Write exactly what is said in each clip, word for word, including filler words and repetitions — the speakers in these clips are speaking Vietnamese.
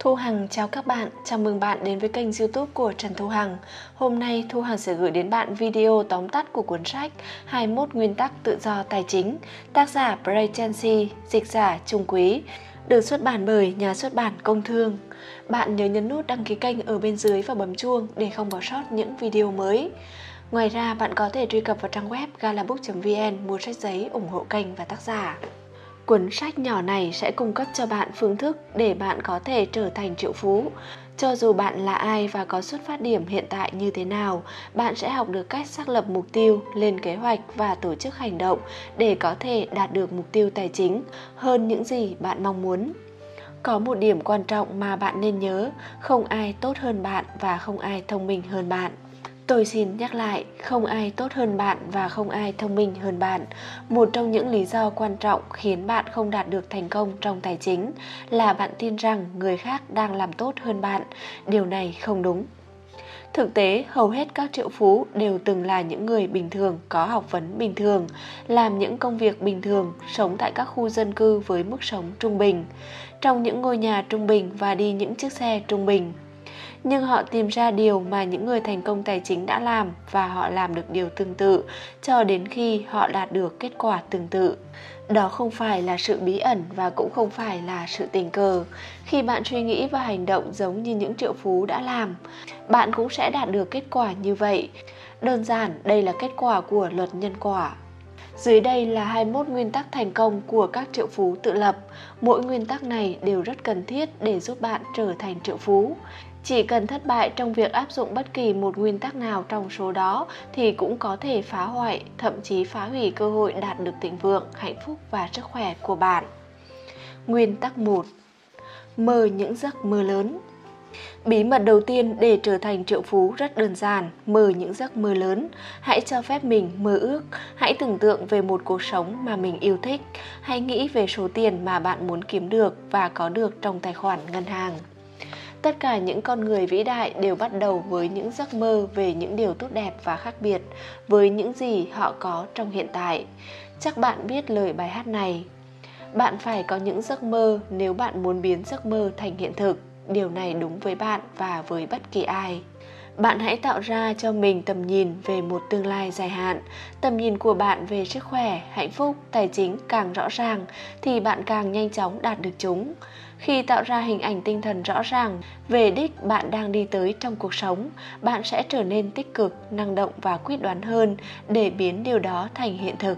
Thu Hằng chào các bạn, chào mừng bạn đến với kênh YouTube của Trần Thu Hằng. Hôm nay Thu Hằng sẽ gửi đến bạn video tóm tắt của cuốn sách hai mươi mốt Nguyên tắc tự do tài chính, tác giả Bray Tracy, dịch giả Trung Quý, được xuất bản bởi nhà xuất bản Công Thương. Bạn nhớ nhấn nút đăng ký kênh ở bên dưới và bấm chuông để không bỏ sót những video mới. Ngoài ra, bạn có thể truy cập vào trang web galabook chấm vn mua sách giấy ủng hộ kênh và tác giả. Cuốn sách nhỏ này sẽ cung cấp cho bạn phương thức để bạn có thể trở thành triệu phú. Cho dù bạn là ai và có xuất phát điểm hiện tại như thế nào, bạn sẽ học được cách xác lập mục tiêu, lên kế hoạch và tổ chức hành động để có thể đạt được mục tiêu tài chính hơn những gì bạn mong muốn. Có một điểm quan trọng mà bạn nên nhớ, không ai tốt hơn bạn và không ai thông minh hơn bạn. Tôi xin nhắc lại, không ai tốt hơn bạn và không ai thông minh hơn bạn. Một trong những lý do quan trọng khiến bạn không đạt được thành công trong tài chính là bạn tin rằng người khác đang làm tốt hơn bạn. Điều này không đúng. Thực tế, hầu hết các triệu phú đều từng là những người bình thường, có học vấn bình thường, làm những công việc bình thường, sống tại các khu dân cư với mức sống trung bình, trong những ngôi nhà trung bình và đi những chiếc xe trung bình. Nhưng họ tìm ra điều mà những người thành công tài chính đã làm và họ làm được điều tương tự cho đến khi họ đạt được kết quả tương tự. Đó không phải là sự bí ẩn và cũng không phải là sự tình cờ. Khi bạn suy nghĩ và hành động giống như những triệu phú đã làm, bạn cũng sẽ đạt được kết quả như vậy. Đơn giản, đây là kết quả của luật nhân quả. Dưới đây là hai mươi mốt nguyên tắc thành công của các triệu phú tự lập. Mỗi nguyên tắc này đều rất cần thiết để giúp bạn trở thành triệu phú. Chỉ cần thất bại trong việc áp dụng bất kỳ một nguyên tắc nào trong số đó thì cũng có thể phá hoại, thậm chí phá hủy cơ hội đạt được thịnh vượng, hạnh phúc và sức khỏe của bạn. Nguyên tắc một. Mơ những giấc mơ lớn. Bí mật đầu tiên để trở thành triệu phú rất đơn giản, mơ những giấc mơ lớn. Hãy cho phép mình mơ ước, hãy tưởng tượng về một cuộc sống mà mình yêu thích, hãy nghĩ về số tiền mà bạn muốn kiếm được và có được trong tài khoản ngân hàng. Tất cả những con người vĩ đại đều bắt đầu với những giấc mơ về những điều tốt đẹp và khác biệt với những gì họ có trong hiện tại. Chắc bạn biết lời bài hát này. Bạn phải có những giấc mơ nếu bạn muốn biến giấc mơ thành hiện thực. Điều này đúng với bạn và với bất kỳ ai. Bạn hãy tạo ra cho mình tầm nhìn về một tương lai dài hạn. Tầm nhìn của bạn về sức khỏe, hạnh phúc, tài chính càng rõ ràng thì bạn càng nhanh chóng đạt được chúng. Khi tạo ra hình ảnh tinh thần rõ ràng về đích bạn đang đi tới trong cuộc sống, bạn sẽ trở nên tích cực, năng động và quyết đoán hơn để biến điều đó thành hiện thực.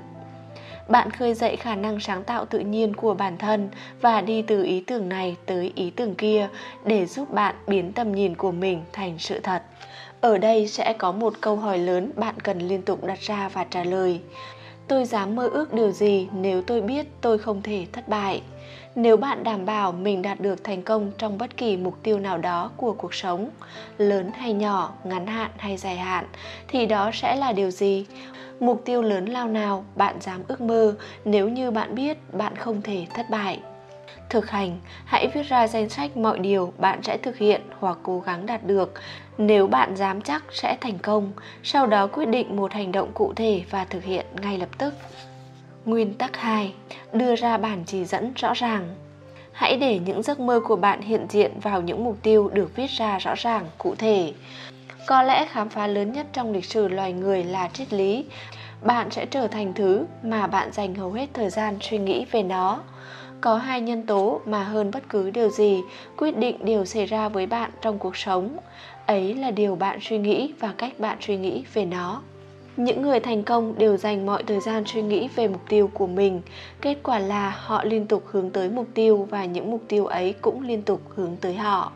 Bạn khơi dậy khả năng sáng tạo tự nhiên của bản thân và đi từ ý tưởng này tới ý tưởng kia để giúp bạn biến tầm nhìn của mình thành sự thật. Ở đây sẽ có một câu hỏi lớn bạn cần liên tục đặt ra và trả lời. Tôi dám mơ ước điều gì nếu tôi biết tôi không thể thất bại? Nếu bạn đảm bảo mình đạt được thành công trong bất kỳ mục tiêu nào đó của cuộc sống, lớn hay nhỏ, ngắn hạn hay dài hạn, thì đó sẽ là điều gì? Mục tiêu lớn lao nào bạn dám ước mơ nếu như bạn biết bạn không thể thất bại? Thực hành, hãy viết ra danh sách mọi điều bạn sẽ thực hiện hoặc cố gắng đạt được nếu bạn dám chắc sẽ thành công, sau đó quyết định một hành động cụ thể và thực hiện ngay lập tức. Nguyên tắc hai. Đưa ra bản chỉ dẫn rõ ràng. Hãy để những giấc mơ của bạn hiện diện vào những mục tiêu được viết ra rõ ràng, cụ thể. Có lẽ khám phá lớn nhất trong lịch sử loài người là triết lý. Bạn sẽ trở thành thứ mà bạn dành hầu hết thời gian suy nghĩ về nó. Có hai nhân tố mà hơn bất cứ điều gì quyết định điều xảy ra với bạn trong cuộc sống. Ấy là điều bạn suy nghĩ và cách bạn suy nghĩ về nó. Những người thành công đều dành mọi thời gian suy nghĩ về mục tiêu của mình. Kết quả là họ liên tục hướng tới mục tiêu và những mục tiêu ấy cũng liên tục hướng tới họ.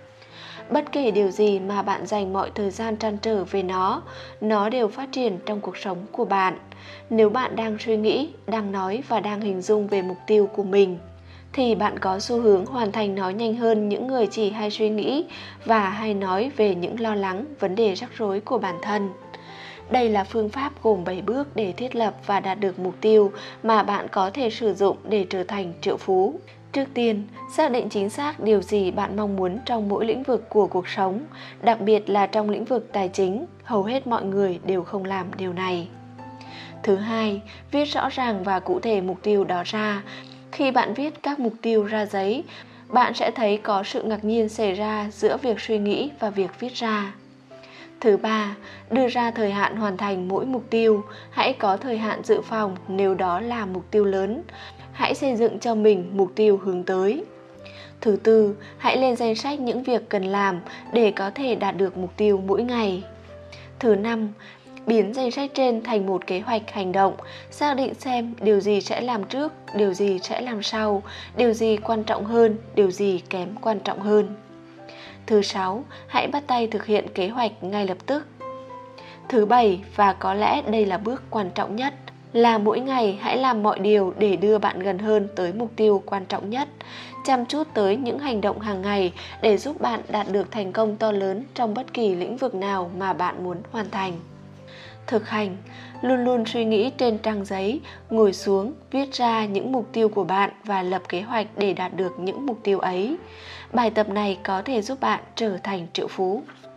Bất kể điều gì mà bạn dành mọi thời gian trăn trở về nó, nó đều phát triển trong cuộc sống của bạn. Nếu bạn đang suy nghĩ, đang nói và đang hình dung về mục tiêu của mình, thì bạn có xu hướng hoàn thành nó nhanh hơn những người chỉ hay suy nghĩ và hay nói về những lo lắng, vấn đề rắc rối của bản thân. Đây là phương pháp gồm bảy bước để thiết lập và đạt được mục tiêu mà bạn có thể sử dụng để trở thành triệu phú. Trước tiên, xác định chính xác điều gì bạn mong muốn trong mỗi lĩnh vực của cuộc sống, đặc biệt là trong lĩnh vực tài chính, hầu hết mọi người đều không làm điều này. Thứ hai, viết rõ ràng và cụ thể mục tiêu đó ra. Khi bạn viết các mục tiêu ra giấy, bạn sẽ thấy có sự ngạc nhiên xảy ra giữa việc suy nghĩ và việc viết ra. Thứ ba, đưa ra thời hạn hoàn thành mỗi mục tiêu. Hãy có thời hạn dự phòng nếu đó là mục tiêu lớn. Hãy xây dựng cho mình mục tiêu hướng tới. Thứ tư, hãy lên danh sách những việc cần làm để có thể đạt được mục tiêu mỗi ngày. Thứ năm, biến danh sách trên thành một kế hoạch hành động, xác định xem điều gì sẽ làm trước, điều gì sẽ làm sau, điều gì quan trọng hơn, điều gì kém quan trọng hơn. Thứ sáu, hãy bắt tay thực hiện kế hoạch ngay lập tức. Thứ bảy, và có lẽ đây là bước quan trọng nhất, là mỗi ngày hãy làm mọi điều để đưa bạn gần hơn tới mục tiêu quan trọng nhất. Chăm chút tới những hành động hàng ngày để giúp bạn đạt được thành công to lớn trong bất kỳ lĩnh vực nào mà bạn muốn hoàn thành. Thực hành, luôn luôn suy nghĩ trên trang giấy, ngồi xuống, viết ra những mục tiêu của bạn và lập kế hoạch để đạt được những mục tiêu ấy. Bài tập này có thể giúp bạn trở thành triệu phú.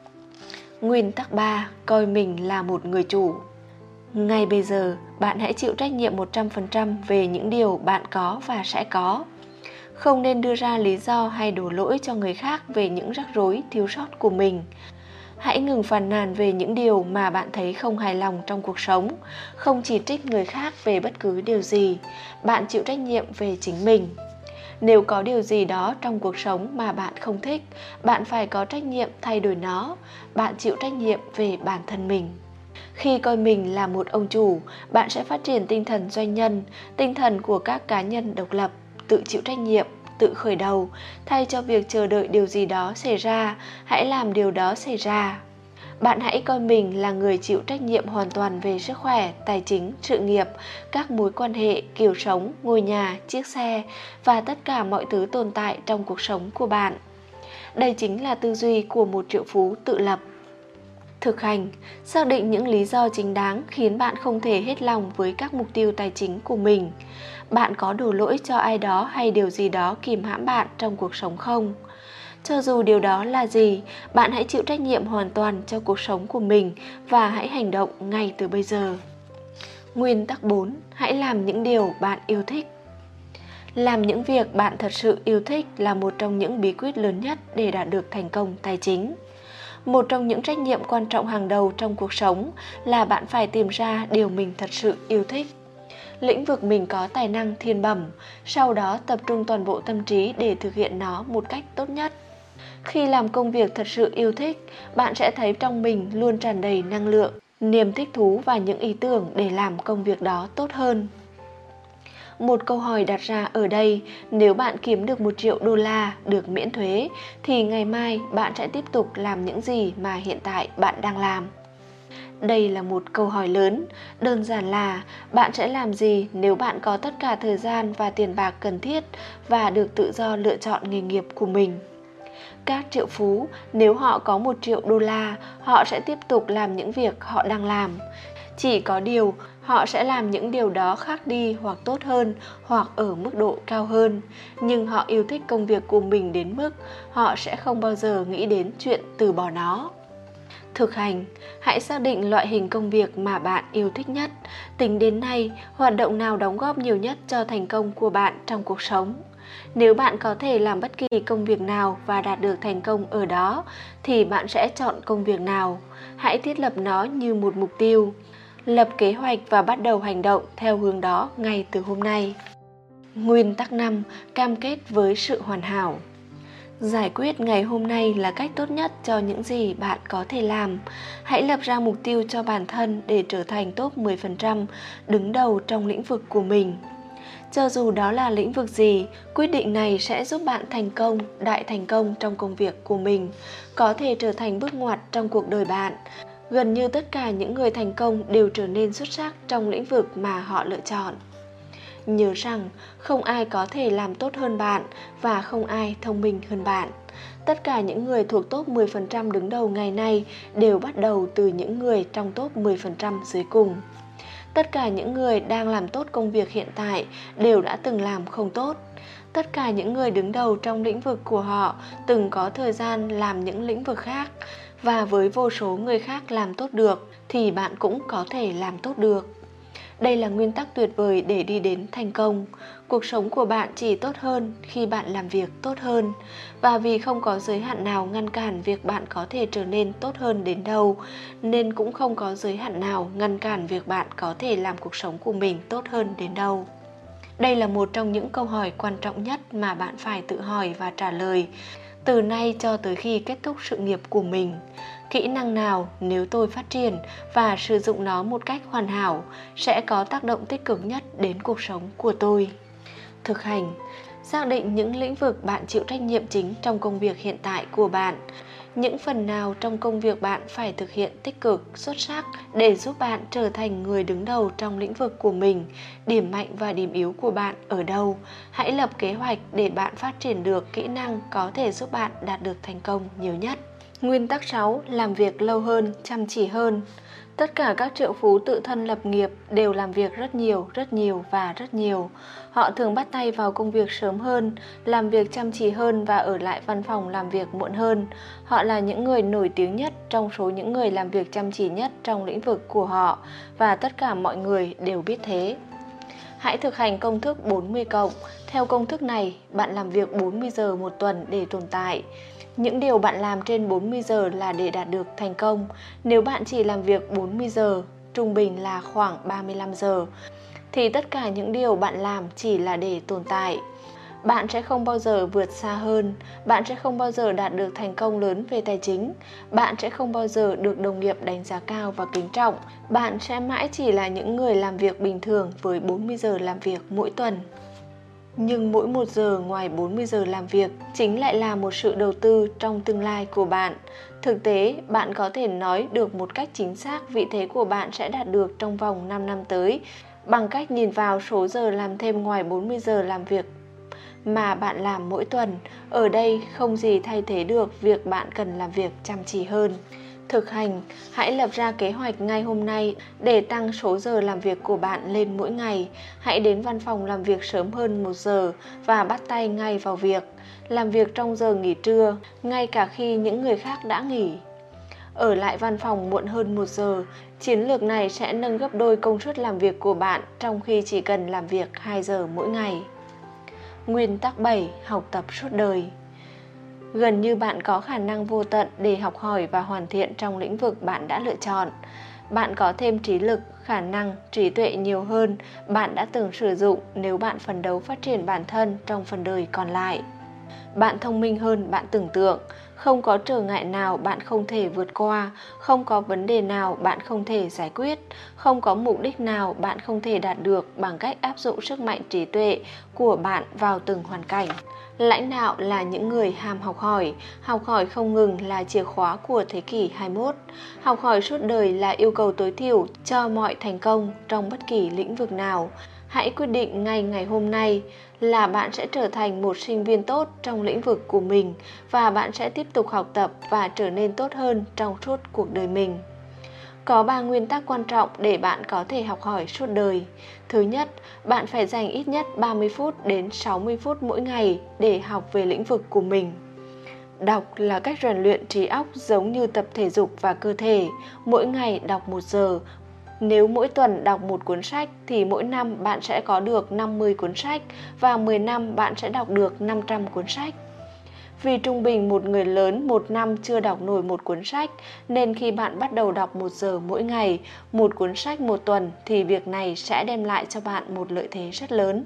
Nguyên tắc ba, coi mình là một người chủ. Ngay bây giờ, bạn hãy chịu trách nhiệm một trăm phần trăm về những điều bạn có và sẽ có. Không nên đưa ra lý do hay đổ lỗi cho người khác về những rắc rối, thiếu sót của mình. Hãy ngừng phàn nàn về những điều mà bạn thấy không hài lòng trong cuộc sống. Không chỉ trích người khác về bất cứ điều gì. Bạn chịu trách nhiệm về chính mình. Nếu có điều gì đó trong cuộc sống mà bạn không thích, bạn phải có trách nhiệm thay đổi nó. Bạn chịu trách nhiệm về bản thân mình. Khi coi mình là một ông chủ, bạn sẽ phát triển tinh thần doanh nhân, tinh thần của các cá nhân độc lập, tự chịu trách nhiệm, tự khởi đầu. Thay cho việc chờ đợi điều gì đó xảy ra, hãy làm điều đó xảy ra. Bạn hãy coi mình là người chịu trách nhiệm hoàn toàn về sức khỏe, tài chính, sự nghiệp, các mối quan hệ, kiểu sống, ngôi nhà, chiếc xe và tất cả mọi thứ tồn tại trong cuộc sống của bạn. Đây chính là tư duy của một triệu phú tự lập. Thực hành, xác định những lý do chính đáng khiến bạn không thể hết lòng với các mục tiêu tài chính của mình. Bạn có đổ lỗi cho ai đó hay điều gì đó kìm hãm bạn trong cuộc sống không? Cho dù điều đó là gì, bạn hãy chịu trách nhiệm hoàn toàn cho cuộc sống của mình và hãy hành động ngay từ bây giờ. Nguyên tắc bốn, hãy làm những điều bạn yêu thích. Làm những việc bạn thật sự yêu thích là một trong những bí quyết lớn nhất để đạt được thành công tài chính. Một trong những trách nhiệm quan trọng hàng đầu trong cuộc sống là bạn phải tìm ra điều mình thật sự yêu thích. Lĩnh vực mình có tài năng thiên bẩm, sau đó tập trung toàn bộ tâm trí để thực hiện nó một cách tốt nhất. Khi làm công việc thật sự yêu thích, bạn sẽ thấy trong mình luôn tràn đầy năng lượng, niềm thích thú và những ý tưởng để làm công việc đó tốt hơn. Một câu hỏi đặt ra ở đây, nếu bạn kiếm được một triệu đô la được miễn thuế, thì ngày mai bạn sẽ tiếp tục làm những gì mà hiện tại bạn đang làm? Đây là một câu hỏi lớn, đơn giản là bạn sẽ làm gì nếu bạn có tất cả thời gian và tiền bạc cần thiết và được tự do lựa chọn nghề nghiệp của mình. Các triệu phú, nếu họ có một triệu đô la, họ sẽ tiếp tục làm những việc họ đang làm. Chỉ có điều, họ sẽ làm những điều đó khác đi hoặc tốt hơn hoặc ở mức độ cao hơn. Nhưng họ yêu thích công việc của mình đến mức họ sẽ không bao giờ nghĩ đến chuyện từ bỏ nó. Thực hành, hãy xác định loại hình công việc mà bạn yêu thích nhất. Tính đến nay, hoạt động nào đóng góp nhiều nhất cho thành công của bạn trong cuộc sống? Nếu bạn có thể làm bất kỳ công việc nào và đạt được thành công ở đó, thì bạn sẽ chọn công việc nào? Hãy thiết lập nó như một mục tiêu. Lập kế hoạch và bắt đầu hành động theo hướng đó ngay từ hôm nay. Nguyên tắc năm, cam kết với sự hoàn hảo. Giải quyết ngày hôm nay là cách tốt nhất cho những gì bạn có thể làm. Hãy lập ra mục tiêu cho bản thân để trở thành top mười phần trăm đứng đầu trong lĩnh vực của mình. Cho dù đó là lĩnh vực gì, quyết định này sẽ giúp bạn thành công, đại thành công trong công việc của mình, có thể trở thành bước ngoặt trong cuộc đời bạn. Gần như tất cả những người thành công đều trở nên xuất sắc trong lĩnh vực mà họ lựa chọn. Nhớ rằng không ai có thể làm tốt hơn bạn và không ai thông minh hơn bạn. Tất cả những người thuộc top mười phần trăm đứng đầu ngày nay đều bắt đầu từ những người trong top mười phần trăm dưới cùng. Tất cả những người đang làm tốt công việc hiện tại đều đã từng làm không tốt. Tất cả những người đứng đầu trong lĩnh vực của họ từng có thời gian làm những lĩnh vực khác. Và với vô số người khác làm tốt được thì bạn cũng có thể làm tốt được. Đây là nguyên tắc tuyệt vời để đi đến thành công. Cuộc sống của bạn chỉ tốt hơn khi bạn làm việc tốt hơn. Và vì không có giới hạn nào ngăn cản việc bạn có thể trở nên tốt hơn đến đâu, nên cũng không có giới hạn nào ngăn cản việc bạn có thể làm cuộc sống của mình tốt hơn đến đâu. Đây là một trong những câu hỏi quan trọng nhất mà bạn phải tự hỏi và trả lời từ nay cho tới khi kết thúc sự nghiệp của mình. Kỹ năng nào nếu tôi phát triển và sử dụng nó một cách hoàn hảo sẽ có tác động tích cực nhất đến cuộc sống của tôi? Thực hành. Xác định những lĩnh vực bạn chịu trách nhiệm chính trong công việc hiện tại của bạn. Những phần nào trong công việc bạn phải thực hiện tích cực, xuất sắc để giúp bạn trở thành người đứng đầu trong lĩnh vực của mình. Điểm mạnh và điểm yếu của bạn ở đâu? Hãy lập kế hoạch để bạn phát triển được kỹ năng có thể giúp bạn đạt được thành công nhiều nhất. Nguyên tắc sáu. Làm việc lâu hơn, chăm chỉ hơn. Tất cả các triệu phú tự thân lập nghiệp đều làm việc rất nhiều, rất nhiều và rất nhiều. Họ thường bắt tay vào công việc sớm hơn, làm việc chăm chỉ hơn và ở lại văn phòng làm việc muộn hơn. Họ là những người nổi tiếng nhất trong số những người làm việc chăm chỉ nhất trong lĩnh vực của họ và tất cả mọi người đều biết thế. Hãy thực hành công thức bốn mươi cộng. Theo công thức này, bạn làm việc bốn mươi giờ một tuần để tồn tại. Những điều bạn làm trên bốn mươi giờ là để đạt được thành công. Nếu bạn chỉ làm việc bốn mươi giờ, trung bình là khoảng ba mươi lăm giờ, thì tất cả những điều bạn làm chỉ là để tồn tại. Bạn sẽ không bao giờ vượt xa hơn, bạn sẽ không bao giờ đạt được thành công lớn về tài chính, bạn sẽ không bao giờ được đồng nghiệp đánh giá cao và kính trọng. Bạn sẽ mãi chỉ là những người làm việc bình thường với bốn mươi giờ làm việc mỗi tuần. Nhưng mỗi một giờ ngoài bốn mươi giờ làm việc chính lại là một sự đầu tư trong tương lai của bạn. Thực tế, bạn có thể nói được một cách chính xác vị thế của bạn sẽ đạt được trong vòng năm năm tới bằng cách nhìn vào số giờ làm thêm ngoài bốn mươi giờ làm việc mà bạn làm mỗi tuần. Ở đây không gì thay thế được việc bạn cần làm việc chăm chỉ hơn. Thực hành, hãy lập ra kế hoạch ngay hôm nay để tăng số giờ làm việc của bạn lên mỗi ngày. Hãy đến văn phòng làm việc sớm hơn một giờ và bắt tay ngay vào việc. Làm việc trong giờ nghỉ trưa, ngay cả khi những người khác đã nghỉ. Ở lại văn phòng muộn hơn một giờ, chiến lược này sẽ nâng gấp đôi công suất làm việc của bạn trong khi chỉ cần làm việc hai giờ mỗi ngày. Nguyên tắc bảy. Học tập suốt đời. Gần như bạn có khả năng vô tận để học hỏi và hoàn thiện trong lĩnh vực bạn đã lựa chọn. Bạn có thêm trí lực, khả năng, trí tuệ nhiều hơn bạn đã từng sử dụng nếu bạn phấn đấu phát triển bản thân trong phần đời còn lại. Bạn thông minh hơn bạn tưởng tượng, không có trở ngại nào bạn không thể vượt qua, không có vấn đề nào bạn không thể giải quyết, không có mục đích nào bạn không thể đạt được bằng cách áp dụng sức mạnh trí tuệ của bạn vào từng hoàn cảnh. Lãnh đạo là những người ham học hỏi, học hỏi không ngừng là chìa khóa của thế kỷ hai mươi mốt. Học hỏi suốt đời là yêu cầu tối thiểu cho mọi thành công trong bất kỳ lĩnh vực nào. Hãy quyết định ngay ngày hôm nay là bạn sẽ trở thành một sinh viên tốt trong lĩnh vực của mình và bạn sẽ tiếp tục học tập và trở nên tốt hơn trong suốt cuộc đời mình. Có ba nguyên tắc quan trọng để bạn có thể học hỏi suốt đời. Thứ nhất, bạn phải dành ít nhất ba mươi phút đến sáu mươi phút mỗi ngày để học về lĩnh vực của mình. Đọc là cách rèn luyện trí óc giống như tập thể dục và cơ thể. Mỗi ngày đọc một giờ. Nếu mỗi tuần đọc một cuốn sách thì mỗi năm bạn sẽ có được năm mươi cuốn sách và mười năm bạn sẽ đọc được năm trăm cuốn sách. Vì trung bình một người lớn một năm chưa đọc nổi một cuốn sách, nên khi bạn bắt đầu đọc một giờ mỗi ngày, một cuốn sách một tuần thì việc này sẽ đem lại cho bạn một lợi thế rất lớn.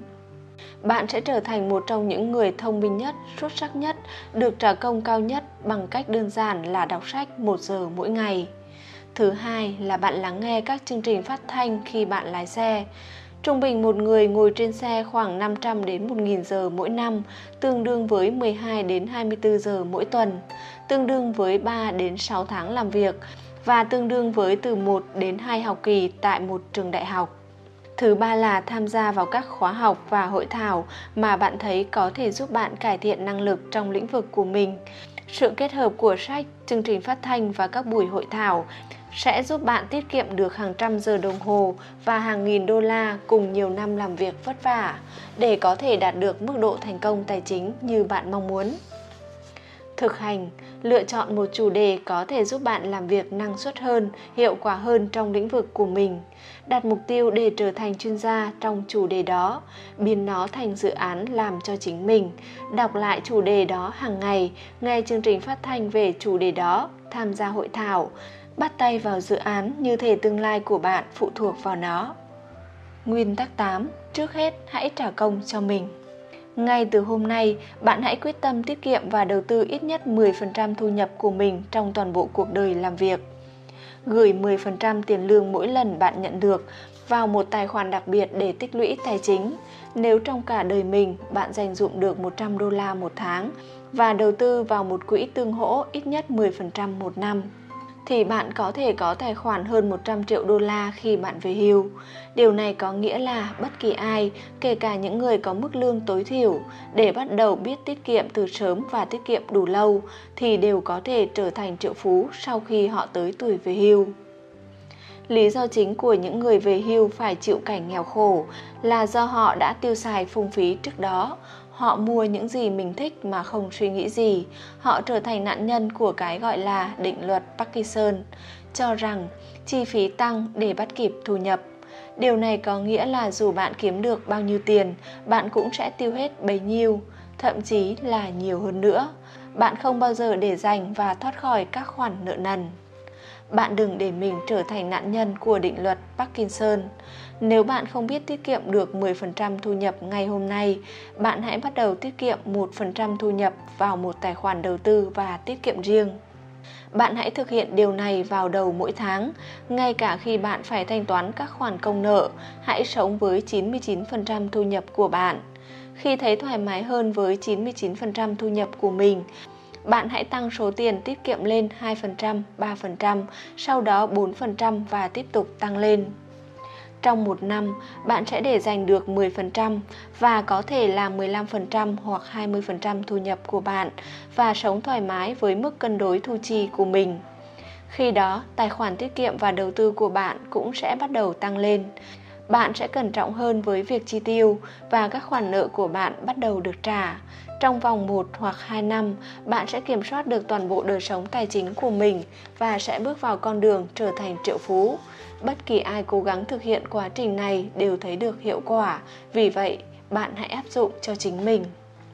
Bạn sẽ trở thành một trong những người thông minh nhất, xuất sắc nhất, được trả công cao nhất bằng cách đơn giản là đọc sách một giờ mỗi ngày. Thứ hai là bạn lắng nghe các chương trình phát thanh khi bạn lái xe. Trung bình một người ngồi trên xe khoảng năm trăm đến một nghìn giờ mỗi năm, tương đương với mười hai đến hai mươi tư giờ mỗi tuần, tương đương với ba đến sáu tháng làm việc và tương đương với từ một đến hai học kỳ tại một trường đại học. Thứ ba là tham gia vào các khóa học và hội thảo mà bạn thấy có thể giúp bạn cải thiện năng lực trong lĩnh vực của mình. Sự kết hợp của sách, chương trình phát thanh và các buổi hội thảo sẽ giúp bạn tiết kiệm được hàng trăm giờ đồng hồ và hàng nghìn đô la cùng nhiều năm làm việc vất vả để có thể đạt được mức độ thành công tài chính như bạn mong muốn. Thực hành, lựa chọn một chủ đề có thể giúp bạn làm việc năng suất hơn, hiệu quả hơn trong lĩnh vực của mình. Đặt mục tiêu để trở thành chuyên gia trong chủ đề đó, biến nó thành dự án làm cho chính mình. Đọc lại chủ đề đó hàng ngày, nghe chương trình phát thanh về chủ đề đó, tham gia hội thảo. Bắt tay vào dự án như thể tương lai của bạn phụ thuộc vào nó. Nguyên tắc tám. Trước hết, hãy trả công cho mình. Ngay từ hôm nay, bạn hãy quyết tâm tiết kiệm và đầu tư ít nhất mười phần trăm thu nhập của mình trong toàn bộ cuộc đời làm việc. Gửi mười phần trăm tiền lương mỗi lần bạn nhận được vào một tài khoản đặc biệt để tích lũy tài chính. Nếu trong cả đời mình bạn dành dụm được một trăm đô la một tháng và đầu tư vào một quỹ tương hỗ ít nhất mười phần trăm một năm, thì bạn có thể có tài khoản hơn một trăm triệu đô la khi bạn về hưu. Điều này có nghĩa là bất kỳ ai, kể cả những người có mức lương tối thiểu, để bắt đầu biết tiết kiệm từ sớm và tiết kiệm đủ lâu, thì đều có thể trở thành triệu phú sau khi họ tới tuổi về hưu. Lý do chính của những người về hưu phải chịu cảnh nghèo khổ là do họ đã tiêu xài phung phí trước đó. Họ mua những gì mình thích mà không suy nghĩ gì. Họ trở thành nạn nhân của cái gọi là định luật Parkinson, cho rằng chi phí tăng để bắt kịp thu nhập. Điều này có nghĩa là dù bạn kiếm được bao nhiêu tiền, bạn cũng sẽ tiêu hết bấy nhiêu, thậm chí là nhiều hơn nữa. Bạn không bao giờ để dành và thoát khỏi các khoản nợ nần. Bạn đừng để mình trở thành nạn nhân của định luật Parkinson. Nếu bạn không biết tiết kiệm được mười phần trăm thu nhập ngày hôm nay, bạn hãy bắt đầu tiết kiệm một phần trăm thu nhập vào một tài khoản đầu tư và tiết kiệm riêng. Bạn hãy thực hiện điều này vào đầu mỗi tháng, ngay cả khi bạn phải thanh toán các khoản công nợ. Hãy sống với chín mươi chín phần trăm thu nhập của bạn. Khi thấy thoải mái hơn với chín mươi chín phần trăm thu nhập của mình, bạn hãy tăng số tiền tiết kiệm lên hai phần trăm, ba phần trăm, sau đó bốn phần trăm và tiếp tục tăng lên. Trong một năm, bạn sẽ để dành được mười phần trăm và có thể là mười lăm phần trăm hoặc hai mươi phần trăm thu nhập của bạn và sống thoải mái với mức cân đối thu chi của mình. Khi đó, tài khoản tiết kiệm và đầu tư của bạn cũng sẽ bắt đầu tăng lên. Bạn sẽ cẩn trọng hơn với việc chi tiêu và các khoản nợ của bạn bắt đầu được trả. Trong vòng một hoặc hai năm, bạn sẽ kiểm soát được toàn bộ đời sống tài chính của mình và sẽ bước vào con đường trở thành triệu phú. Bất kỳ ai cố gắng thực hiện quá trình này đều thấy được hiệu quả, vì vậy bạn hãy áp dụng cho chính mình.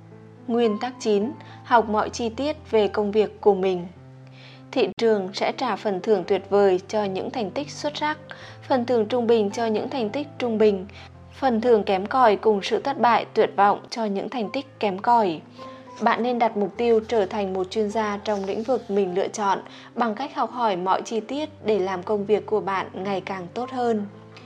Nguyên tắc chín. Học mọi chi tiết về công việc của mình. Thị trường sẽ trả phần thưởng tuyệt vời cho những thành tích xuất sắc, phần thưởng trung bình cho những thành tích trung bình, phần thưởng kém cỏi cùng sự thất bại tuyệt vọng cho những thành tích kém cỏi. Bạn nên đặt mục tiêu trở thành một chuyên gia trong lĩnh vực mình lựa chọn bằng cách học hỏi mọi chi tiết để làm công việc của bạn ngày càng tốt hơn.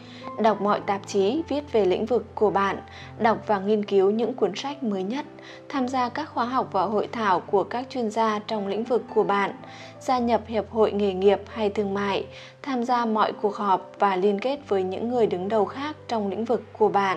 Đọc mọi tạp chí viết về lĩnh vực của bạn, đọc và nghiên cứu những cuốn sách mới nhất, tham gia các khóa học và hội thảo của các chuyên gia trong lĩnh vực của bạn, gia nhập hiệp hội nghề nghiệp hay thương mại, tham gia mọi cuộc họp và liên kết với những người đứng đầu khác trong lĩnh vực của bạn.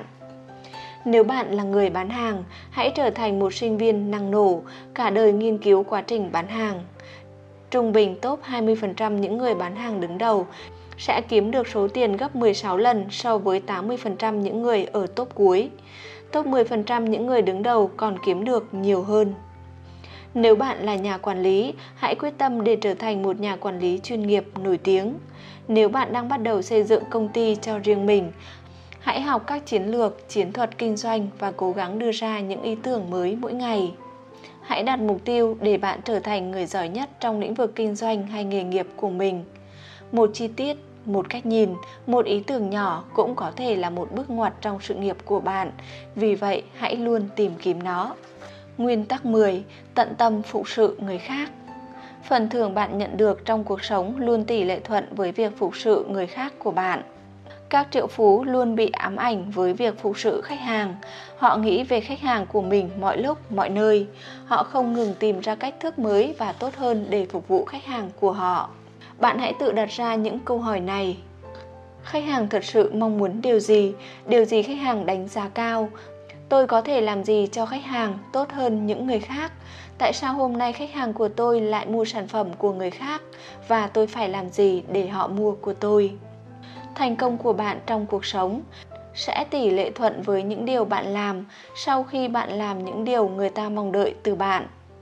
Nếu bạn là người bán hàng, hãy trở thành một sinh viên năng nổ, cả đời nghiên cứu quá trình bán hàng. Trung bình top hai mươi phần trăm những người bán hàng đứng đầu sẽ kiếm được số tiền gấp mười sáu lần so với tám mươi phần trăm những người ở top cuối. Top mười phần trăm những người đứng đầu còn kiếm được nhiều hơn. Nếu bạn là nhà quản lý, hãy quyết tâm để trở thành một nhà quản lý chuyên nghiệp nổi tiếng. Nếu bạn đang bắt đầu xây dựng công ty cho riêng mình, hãy học các chiến lược, chiến thuật kinh doanh và cố gắng đưa ra những ý tưởng mới mỗi ngày. Hãy đặt mục tiêu để bạn trở thành người giỏi nhất trong lĩnh vực kinh doanh hay nghề nghiệp của mình. Một chi tiết, một cách nhìn, một ý tưởng nhỏ cũng có thể là một bước ngoặt trong sự nghiệp của bạn. Vì vậy, hãy luôn tìm kiếm nó. Nguyên tắc mười. Tận tâm phụng sự người khác. Phần thưởng bạn nhận được trong cuộc sống luôn tỷ lệ thuận với việc phục sự người khác của bạn. Các triệu phú luôn bị ám ảnh với việc phục sự khách hàng. Họ nghĩ về khách hàng của mình mọi lúc, mọi nơi. Họ không ngừng tìm ra cách thức mới và tốt hơn để phục vụ khách hàng của họ. Bạn hãy tự đặt ra những câu hỏi này. Khách hàng thật sự mong muốn điều gì? Điều gì khách hàng đánh giá cao? Tôi có thể làm gì cho khách hàng tốt hơn những người khác? Tại sao hôm nay khách hàng của tôi lại mua sản phẩm của người khác? Và tôi phải làm gì để họ mua của tôi? Thành công của bạn trong cuộc sống sẽ tỷ lệ thuận với những điều bạn làm sau khi bạn làm những điều người ta mong đợi từ bạn.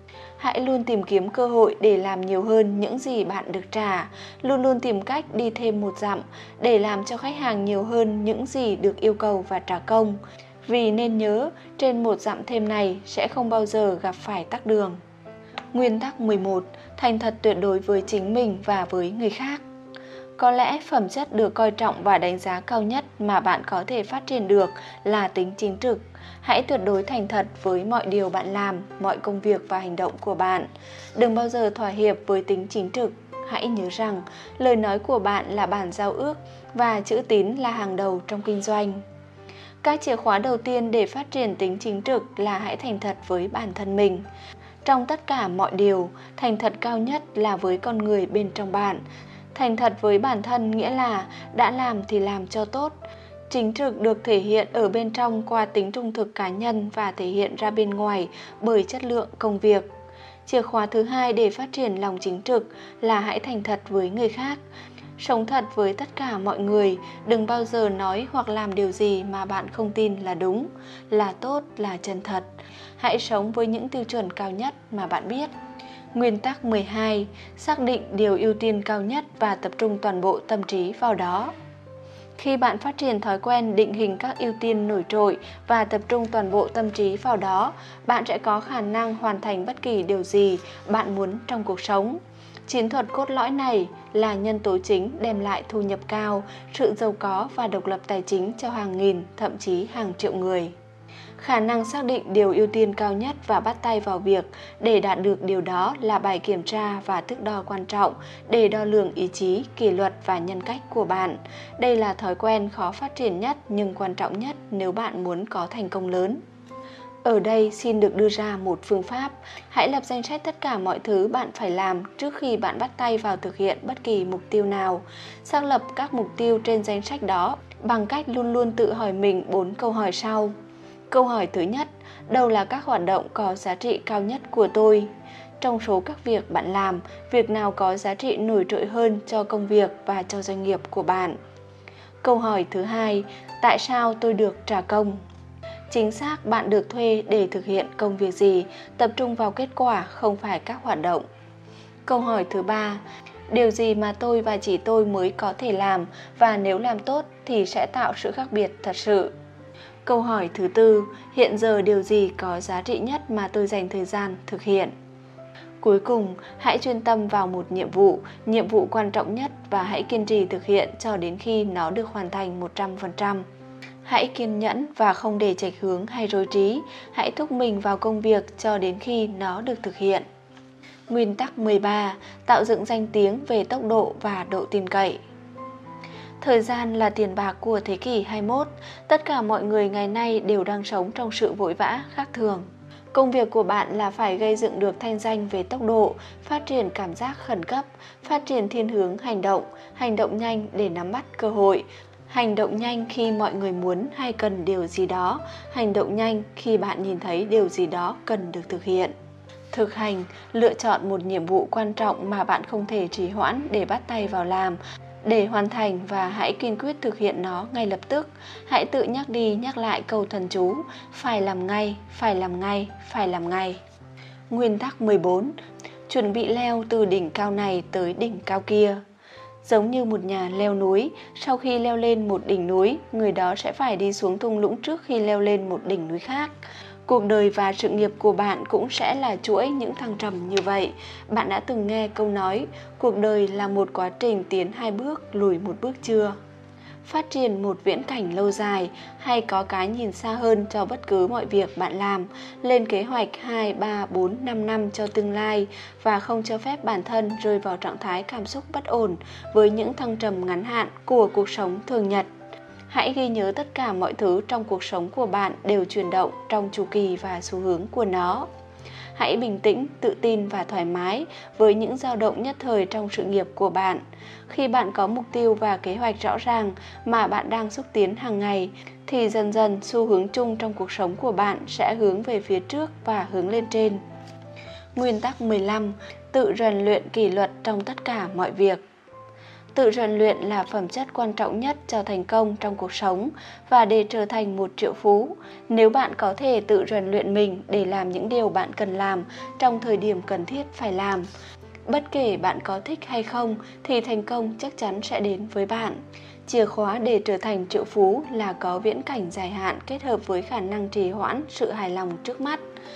Hãy luôn tìm kiếm cơ hội để làm nhiều hơn những gì bạn được trả. Luôn luôn tìm cách đi thêm một dặm để làm cho khách hàng nhiều hơn những gì được yêu cầu và trả công. Vì nên nhớ, trên một dặm thêm này sẽ không bao giờ gặp phải tắc đường. Nguyên tắc mười một. Thành thật tuyệt đối với chính mình và với người khác. Có lẽ phẩm chất được coi trọng và đánh giá cao nhất mà bạn có thể phát triển được là tính chính trực. Hãy tuyệt đối thành thật với mọi điều bạn làm, mọi công việc và hành động của bạn. Đừng bao giờ thỏa hiệp với tính chính trực. Hãy nhớ rằng, lời nói của bạn là bản giao ước và chữ tín là hàng đầu trong kinh doanh. Các chìa khóa đầu tiên để phát triển tính chính trực là hãy thành thật với bản thân mình. Trong tất cả mọi điều, thành thật cao nhất là với con người bên trong bạn. Thành thật với bản thân nghĩa là đã làm thì làm cho tốt. Chính trực được thể hiện ở bên trong qua tính trung thực cá nhân và thể hiện ra bên ngoài bởi chất lượng công việc. Chìa khóa thứ hai để phát triển lòng chính trực là hãy thành thật với người khác. Sống thật với tất cả mọi người, đừng bao giờ nói hoặc làm điều gì mà bạn không tin là đúng, là tốt, là chân thật. Hãy sống với những tiêu chuẩn cao nhất mà bạn biết. Nguyên tắc mười hai. Xác định điều ưu tiên cao nhất và tập trung toàn bộ tâm trí vào đó. Khi bạn phát triển thói quen định hình các ưu tiên nổi trội và tập trung toàn bộ tâm trí vào đó, bạn sẽ có khả năng hoàn thành bất kỳ điều gì bạn muốn trong cuộc sống. Chiến thuật cốt lõi này là nhân tố chính đem lại thu nhập cao, sự giàu có và độc lập tài chính cho hàng nghìn, thậm chí hàng triệu người. Khả năng xác định điều ưu tiên cao nhất và bắt tay vào việc để đạt được điều đó là bài kiểm tra và thước đo quan trọng để đo lường ý chí, kỷ luật và nhân cách của bạn. Đây là thói quen khó phát triển nhất nhưng quan trọng nhất nếu bạn muốn có thành công lớn. Ở đây xin được đưa ra một phương pháp. Hãy lập danh sách tất cả mọi thứ bạn phải làm trước khi bạn bắt tay vào thực hiện bất kỳ mục tiêu nào. Xác lập các mục tiêu trên danh sách đó bằng cách luôn luôn tự hỏi mình bốn câu hỏi sau. Câu hỏi thứ nhất, đâu là các hoạt động có giá trị cao nhất của tôi? Trong số các việc bạn làm, việc nào có giá trị nổi trội hơn cho công việc và cho doanh nghiệp của bạn? Câu hỏi thứ hai, tại sao tôi được trả công? Chính xác bạn được thuê để thực hiện công việc gì, tập trung vào kết quả không phải các hoạt động. Câu hỏi thứ ba, điều gì mà tôi và chỉ tôi mới có thể làm và nếu làm tốt thì sẽ tạo sự khác biệt thật sự. Câu hỏi thứ tư, hiện giờ điều gì có giá trị nhất mà tôi dành thời gian thực hiện? Cuối cùng, hãy chuyên tâm vào một nhiệm vụ, nhiệm vụ quan trọng nhất và hãy kiên trì thực hiện cho đến khi nó được hoàn thành một trăm phần trăm. Hãy kiên nhẫn và không để chệch hướng hay rối trí, hãy thúc mình vào công việc cho đến khi nó được thực hiện. Nguyên tắc mười ba, tạo dựng danh tiếng về tốc độ và độ tin cậy. Thời gian là tiền bạc của thế kỷ hai mươi mốt, tất cả mọi người ngày nay đều đang sống trong sự vội vã khác thường. Công việc của bạn là phải gây dựng được thanh danh về tốc độ, phát triển cảm giác khẩn cấp, phát triển thiên hướng hành động, hành động nhanh để nắm bắt cơ hội, hành động nhanh khi mọi người muốn hay cần điều gì đó, hành động nhanh khi bạn nhìn thấy điều gì đó cần được thực hiện. Thực hành, lựa chọn một nhiệm vụ quan trọng mà bạn không thể trì hoãn để bắt tay vào làm, để hoàn thành và hãy kiên quyết thực hiện nó ngay lập tức. Hãy tự nhắc đi nhắc lại câu thần chú, phải làm ngay, phải làm ngay, phải làm ngay. Nguyên tắc mười bốn, chuẩn bị leo từ đỉnh cao này tới đỉnh cao kia. Giống như một nhà leo núi, sau khi leo lên một đỉnh núi, người đó sẽ phải đi xuống thung lũng trước khi leo lên một đỉnh núi khác. Cuộc đời và sự nghiệp của bạn cũng sẽ là chuỗi những thăng trầm như vậy. Bạn đã từng nghe câu nói, cuộc đời là một quá trình tiến hai bước, lùi một bước chưa? Phát triển một viễn cảnh lâu dài hay có cái nhìn xa hơn cho bất cứ mọi việc bạn làm, lên kế hoạch hai, ba, bốn, năm năm cho tương lai và không cho phép bản thân rơi vào trạng thái cảm xúc bất ổn với những thăng trầm ngắn hạn của cuộc sống thường nhật. Hãy ghi nhớ tất cả mọi thứ trong cuộc sống của bạn đều chuyển động trong chu kỳ và xu hướng của nó. Hãy bình tĩnh, tự tin và thoải mái với những dao động nhất thời trong sự nghiệp của bạn. Khi bạn có mục tiêu và kế hoạch rõ ràng mà bạn đang xúc tiến hàng ngày, thì dần dần xu hướng chung trong cuộc sống của bạn sẽ hướng về phía trước và hướng lên trên. Nguyên tắc mười lăm, tự rèn luyện kỷ luật trong tất cả mọi việc. Tự rèn luyện là phẩm chất quan trọng nhất cho thành công trong cuộc sống và để trở thành một triệu phú. Nếu bạn có thể tự rèn luyện mình để làm những điều bạn cần làm trong thời điểm cần thiết phải làm, bất kể bạn có thích hay không thì thành công chắc chắn sẽ đến với bạn. Chìa khóa để trở thành triệu phú là có viễn cảnh dài hạn kết hợp với khả năng trì hoãn sự hài lòng trước mắt.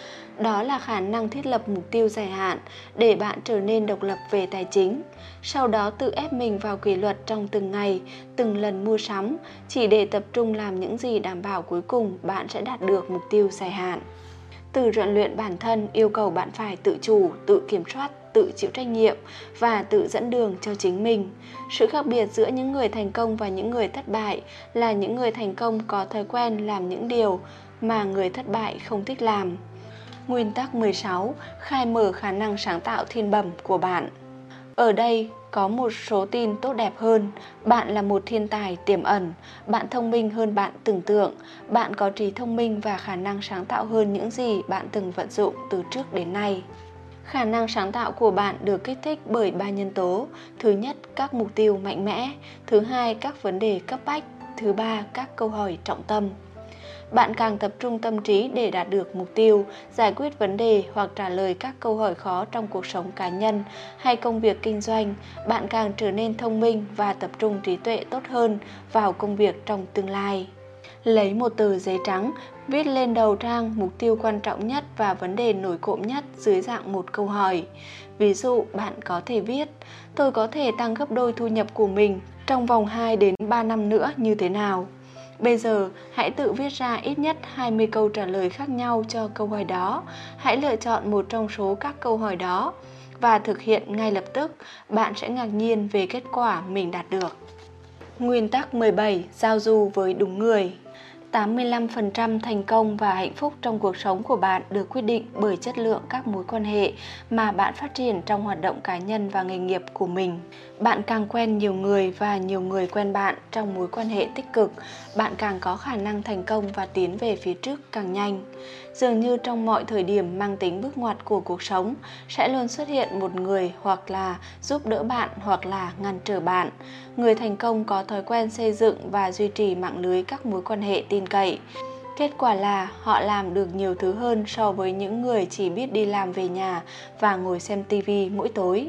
Đó là khả năng thiết lập mục tiêu dài hạn để bạn trở nên độc lập về tài chính. Sau đó tự ép mình vào kỷ luật trong từng ngày, từng lần mua sắm, chỉ để tập trung làm những gì đảm bảo cuối cùng bạn sẽ đạt được mục tiêu dài hạn. Tự rèn luyện bản thân yêu cầu bạn phải tự chủ, tự kiểm soát, tự chịu trách nhiệm và tự dẫn đường cho chính mình. Sự khác biệt giữa những người thành công và những người thất bại là những người thành công có thói quen làm những điều mà người thất bại không thích làm. Nguyên tắc mười sáu. Khai mở khả năng sáng tạo thiên bẩm của bạn. Ở đây có một số tin tốt đẹp hơn. Bạn là một thiên tài tiềm ẩn. Bạn thông minh hơn bạn tưởng tượng. Bạn có trí thông minh và khả năng sáng tạo hơn những gì bạn từng vận dụng từ trước đến nay. Khả năng sáng tạo của bạn được kích thích bởi ba nhân tố. Thứ nhất, các mục tiêu mạnh mẽ. Thứ hai, các vấn đề cấp bách. Thứ ba, các câu hỏi trọng tâm. Bạn càng tập trung tâm trí để đạt được mục tiêu, giải quyết vấn đề hoặc trả lời các câu hỏi khó trong cuộc sống cá nhân hay công việc kinh doanh, bạn càng trở nên thông minh và tập trung trí tuệ tốt hơn vào công việc trong tương lai. Lấy một tờ giấy trắng, viết lên đầu trang mục tiêu quan trọng nhất và vấn đề nổi cộm nhất dưới dạng một câu hỏi. Ví dụ, bạn có thể viết: tôi có thể tăng gấp đôi thu nhập của mình trong vòng hai đến ba năm nữa như thế nào? Bây giờ, hãy tự viết ra ít nhất hai mươi câu trả lời khác nhau cho câu hỏi đó. Hãy lựa chọn một trong số các câu hỏi đó và thực hiện ngay lập tức. Bạn sẽ ngạc nhiên về kết quả mình đạt được. Nguyên tắc mười bảy. Giao du với đúng người. tám mươi lăm phần trăm thành công và hạnh phúc trong cuộc sống của bạn được quyết định bởi chất lượng các mối quan hệ mà bạn phát triển trong hoạt động cá nhân và nghề nghiệp của mình. Bạn càng quen nhiều người và nhiều người quen bạn trong mối quan hệ tích cực, bạn càng có khả năng thành công và tiến về phía trước càng nhanh. Dường như trong mọi thời điểm mang tính bước ngoặt của cuộc sống, sẽ luôn xuất hiện một người hoặc là giúp đỡ bạn hoặc là ngăn trở bạn. Người thành công có thói quen xây dựng và duy trì mạng lưới các mối quan hệ tin cậy. Kết quả là họ làm được nhiều thứ hơn so với những người chỉ biết đi làm về nhà và ngồi xem tivi mỗi tối.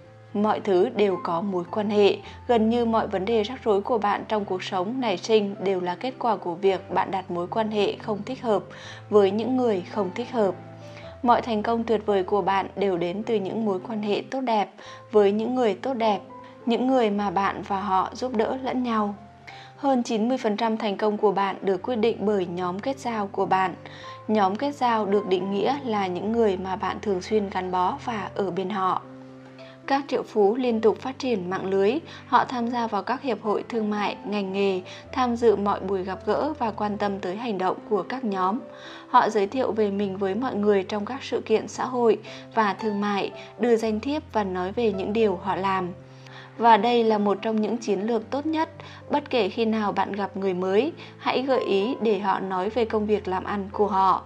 Mọi thứ đều có mối quan hệ, gần như mọi vấn đề rắc rối của bạn trong cuộc sống nảy sinh đều là kết quả của việc bạn đặt mối quan hệ không thích hợp với những người không thích hợp. Mọi thành công tuyệt vời của bạn đều đến từ những mối quan hệ tốt đẹp với những người tốt đẹp, những người mà bạn và họ giúp đỡ lẫn nhau. Hơn chín mươi phần trăm thành công của bạn được quyết định bởi nhóm kết giao của bạn. Nhóm kết giao được định nghĩa là những người mà bạn thường xuyên gắn bó và ở bên họ. Các triệu phú liên tục phát triển mạng lưới, họ tham gia vào các hiệp hội thương mại, ngành nghề, tham dự mọi buổi gặp gỡ và quan tâm tới hành động của các nhóm. Họ giới thiệu về mình với mọi người trong các sự kiện xã hội và thương mại, đưa danh thiếp và nói về những điều họ làm. Và đây là một trong những chiến lược tốt nhất. Bất kể khi nào bạn gặp người mới, hãy gợi ý để họ nói về công việc làm ăn của họ.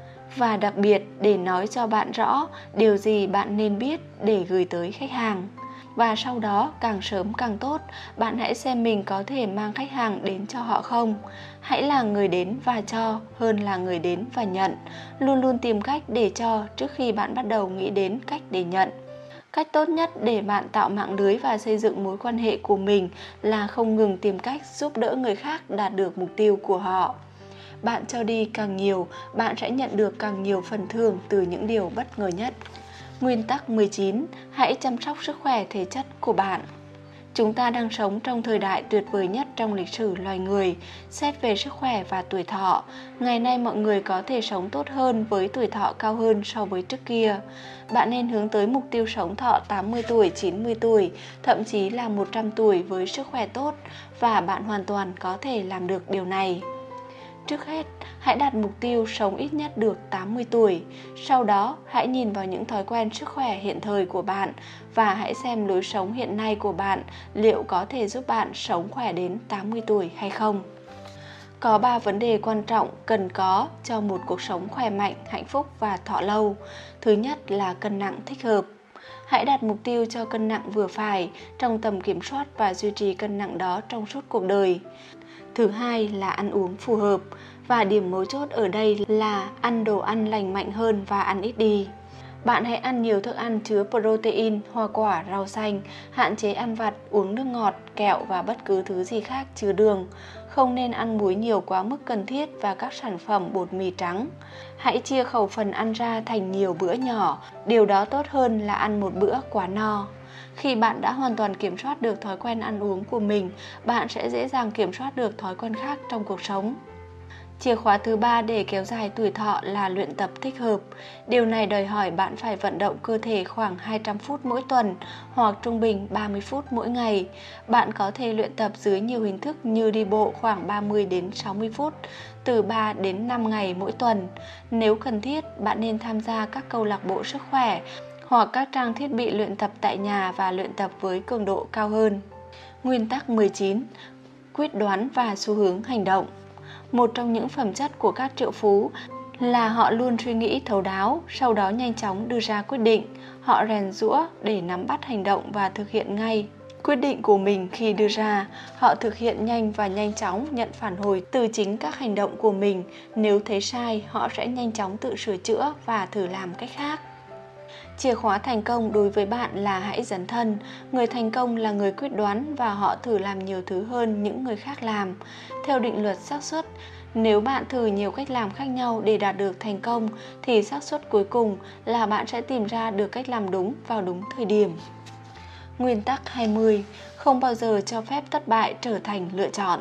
Và đặc biệt để nói cho bạn rõ điều gì bạn nên biết để gửi tới khách hàng. Và sau đó càng sớm càng tốt, bạn hãy xem mình có thể mang khách hàng đến cho họ không. Hãy là người đến và cho hơn là người đến và nhận. Luôn luôn tìm cách để cho trước khi bạn bắt đầu nghĩ đến cách để nhận. Cách tốt nhất để bạn tạo mạng lưới và xây dựng mối quan hệ của mình là không ngừng tìm cách giúp đỡ người khác đạt được mục tiêu của họ. Bạn cho đi càng nhiều, bạn sẽ nhận được càng nhiều phần thưởng từ những điều bất ngờ nhất. Nguyên tắc mười chín. Hãy chăm sóc sức khỏe thể chất của bạn. Chúng ta đang sống trong thời đại tuyệt vời nhất trong lịch sử loài người, xét về sức khỏe và tuổi thọ. Ngày nay mọi người có thể sống tốt hơn với tuổi thọ cao hơn so với trước kia. Bạn nên hướng tới mục tiêu sống thọ tám mươi tuổi, chín mươi tuổi, thậm chí là một trăm tuổi với sức khỏe tốt, và bạn hoàn toàn có thể làm được điều này. Trước hết, hãy đặt mục tiêu sống ít nhất được tám mươi tuổi. Sau đó, hãy nhìn vào những thói quen sức khỏe hiện thời của bạn và hãy xem lối sống hiện nay của bạn liệu có thể giúp bạn sống khỏe đến tám mươi tuổi hay không. Có ba vấn đề quan trọng cần có cho một cuộc sống khỏe mạnh, hạnh phúc và thọ lâu. Thứ nhất là cân nặng thích hợp. Hãy đặt mục tiêu cho cân nặng vừa phải, trong tầm kiểm soát và duy trì cân nặng đó trong suốt cuộc đời. Thứ hai là ăn uống phù hợp, và điểm mấu chốt ở đây là ăn đồ ăn lành mạnh hơn và ăn ít đi. Bạn hãy ăn nhiều thức ăn chứa protein, hoa quả, rau xanh, hạn chế ăn vặt, uống nước ngọt, kẹo và bất cứ thứ gì khác chứa đường. Không nên ăn muối nhiều quá mức cần thiết và các sản phẩm bột mì trắng. Hãy chia khẩu phần ăn ra thành nhiều bữa nhỏ, điều đó tốt hơn là ăn một bữa quá no. Khi bạn đã hoàn toàn kiểm soát được thói quen ăn uống của mình, bạn sẽ dễ dàng kiểm soát được thói quen khác trong cuộc sống. Chìa khóa thứ ba để kéo dài tuổi thọ là luyện tập thích hợp. Điều này đòi hỏi bạn phải vận động cơ thể khoảng hai trăm phút mỗi tuần hoặc trung bình ba mươi phút mỗi ngày. Bạn có thể luyện tập dưới nhiều hình thức như đi bộ khoảng ba mươi đến sáu mươi phút, từ ba đến năm ngày mỗi tuần. Nếu cần thiết, bạn nên tham gia các câu lạc bộ sức khỏe hoặc các trang thiết bị luyện tập tại nhà và luyện tập với cường độ cao hơn. Nguyên tắc mười chín. Quyết đoán và xu hướng hành động. Một trong những phẩm chất của các triệu phú là họ luôn suy nghĩ thấu đáo, sau đó nhanh chóng đưa ra quyết định. Họ rèn giũa để nắm bắt hành động và thực hiện ngay quyết định của mình khi đưa ra. Họ thực hiện nhanh và nhanh chóng nhận phản hồi từ chính các hành động của mình. Nếu thấy sai, họ sẽ nhanh chóng tự sửa chữa và thử làm cách khác. Chìa khóa thành công đối với bạn là hãy dấn thân. Người thành công là người quyết đoán và họ thử làm nhiều thứ hơn những người khác làm. Theo định luật xác suất, nếu bạn thử nhiều cách làm khác nhau để đạt được thành công thì xác suất cuối cùng là bạn sẽ tìm ra được cách làm đúng vào đúng thời điểm. Nguyên tắc hai mươi. Không bao giờ cho phép thất bại trở thành lựa chọn.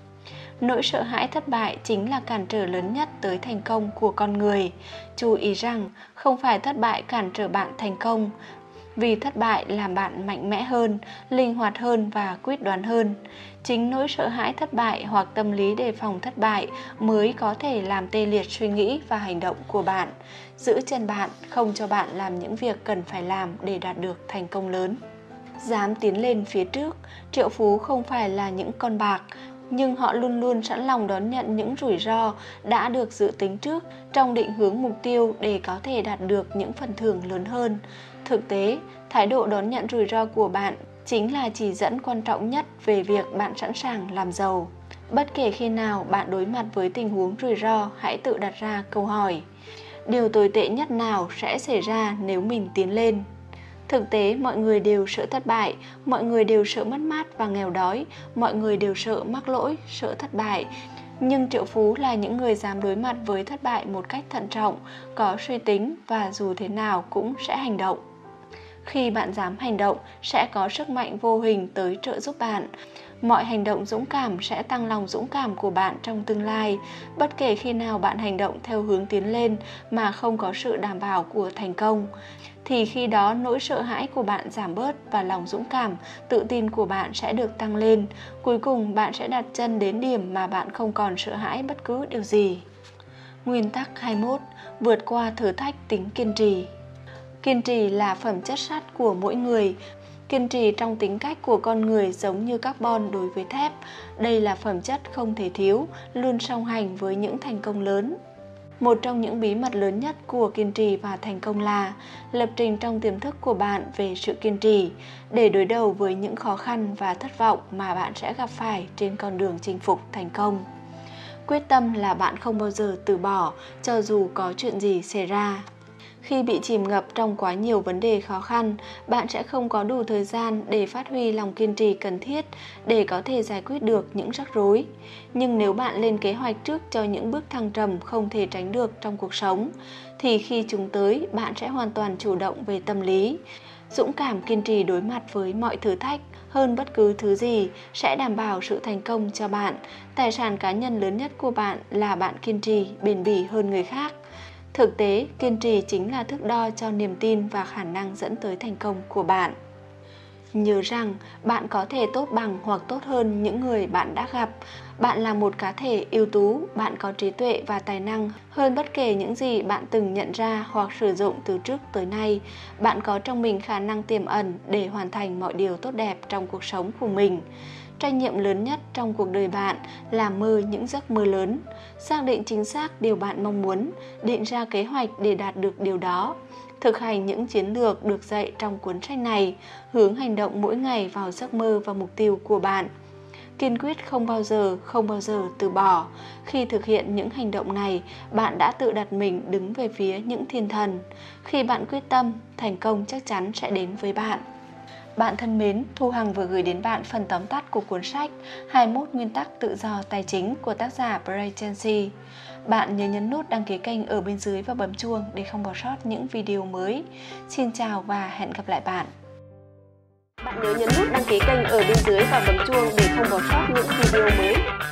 Nỗi sợ hãi thất bại chính là cản trở lớn nhất tới thành công của con người. Chú ý rằng không phải thất bại cản trở bạn thành công, vì thất bại làm bạn mạnh mẽ hơn, linh hoạt hơn và quyết đoán hơn. Chính nỗi sợ hãi thất bại hoặc tâm lý đề phòng thất bại mới có thể làm tê liệt suy nghĩ và hành động của bạn, giữ chân bạn, không cho bạn làm những việc cần phải làm để đạt được thành công lớn. Dám tiến lên phía trước. Triệu phú không phải là những con bạc, nhưng họ luôn luôn sẵn lòng đón nhận những rủi ro đã được dự tính trước trong định hướng mục tiêu để có thể đạt được những phần thưởng lớn hơn. Thực tế, thái độ đón nhận rủi ro của bạn chính là chỉ dẫn quan trọng nhất về việc bạn sẵn sàng làm giàu. Bất kể khi nào bạn đối mặt với tình huống rủi ro, hãy tự đặt ra câu hỏi: điều tồi tệ nhất nào sẽ xảy ra nếu mình tiến lên? Thực tế, mọi người đều sợ thất bại, mọi người đều sợ mất mát và nghèo đói, mọi người đều sợ mắc lỗi, sợ thất bại. Nhưng triệu phú là những người dám đối mặt với thất bại một cách thận trọng, có suy tính và dù thế nào cũng sẽ hành động. Khi bạn dám hành động, sẽ có sức mạnh vô hình tới trợ giúp bạn. Mọi hành động dũng cảm sẽ tăng lòng dũng cảm của bạn trong tương lai. Bất kể khi nào bạn hành động theo hướng tiến lên mà không có sự đảm bảo của thành công, thì khi đó nỗi sợ hãi của bạn giảm bớt và lòng dũng cảm, tự tin của bạn sẽ được tăng lên. Cuối cùng bạn sẽ đặt chân đến điểm mà bạn không còn sợ hãi bất cứ điều gì. Nguyên tắc hai mươi mốt. Vượt qua thử thách tính kiên trì. Kiên trì là phẩm chất sắt của mỗi người. Kiên trì trong tính cách của con người giống như carbon đối với thép. Đây là phẩm chất không thể thiếu, luôn song hành với những thành công lớn. Một trong những bí mật lớn nhất của kiên trì và thành công là lập trình trong tiềm thức của bạn về sự kiên trì để đối đầu với những khó khăn và thất vọng mà bạn sẽ gặp phải trên con đường chinh phục thành công. Quyết tâm là bạn không bao giờ từ bỏ cho dù có chuyện gì xảy ra. Khi bị chìm ngập trong quá nhiều vấn đề khó khăn, bạn sẽ không có đủ thời gian để phát huy lòng kiên trì cần thiết để có thể giải quyết được những rắc rối. Nhưng nếu bạn lên kế hoạch trước cho những bước thăng trầm không thể tránh được trong cuộc sống, thì khi chúng tới, bạn sẽ hoàn toàn chủ động về tâm lý. Dũng cảm kiên trì đối mặt với mọi thử thách hơn bất cứ thứ gì sẽ đảm bảo sự thành công cho bạn. Tài sản cá nhân lớn nhất của bạn là bạn kiên trì, bền bỉ hơn người khác. Thực tế, kiên trì chính là thước đo cho niềm tin và khả năng dẫn tới thành công của bạn. Nhớ rằng, bạn có thể tốt bằng hoặc tốt hơn những người bạn đã gặp. Bạn là một cá thể ưu tú, bạn có trí tuệ và tài năng hơn bất kể những gì bạn từng nhận ra hoặc sử dụng từ trước tới nay. Bạn có trong mình khả năng tiềm ẩn để hoàn thành mọi điều tốt đẹp trong cuộc sống của mình. Trách nhiệm lớn nhất trong cuộc đời bạn là mơ những giấc mơ lớn, xác định chính xác điều bạn mong muốn, định ra kế hoạch để đạt được điều đó. Thực hành những chiến lược được dạy trong cuốn sách này, hướng hành động mỗi ngày vào giấc mơ và mục tiêu của bạn. Kiên quyết không bao giờ, không bao giờ từ bỏ. Khi thực hiện những hành động này, bạn đã tự đặt mình đứng về phía những thiên thần. Khi bạn quyết tâm, thành công chắc chắn sẽ đến với bạn. Bạn thân mến, Thu Hằng vừa gửi đến bạn phần tóm tắt của cuốn sách hai mươi mốt Nguyên tắc tự do tài chính của tác giả Brian Tracy. Bạn nhớ nhấn nút đăng ký kênh ở bên dưới và bấm chuông để không bỏ sót những video mới. Xin chào và hẹn gặp lại bạn. Bạn nhớ nhấn nút đăng ký kênh ở bên dưới và bấm chuông để không bỏ sót những video mới.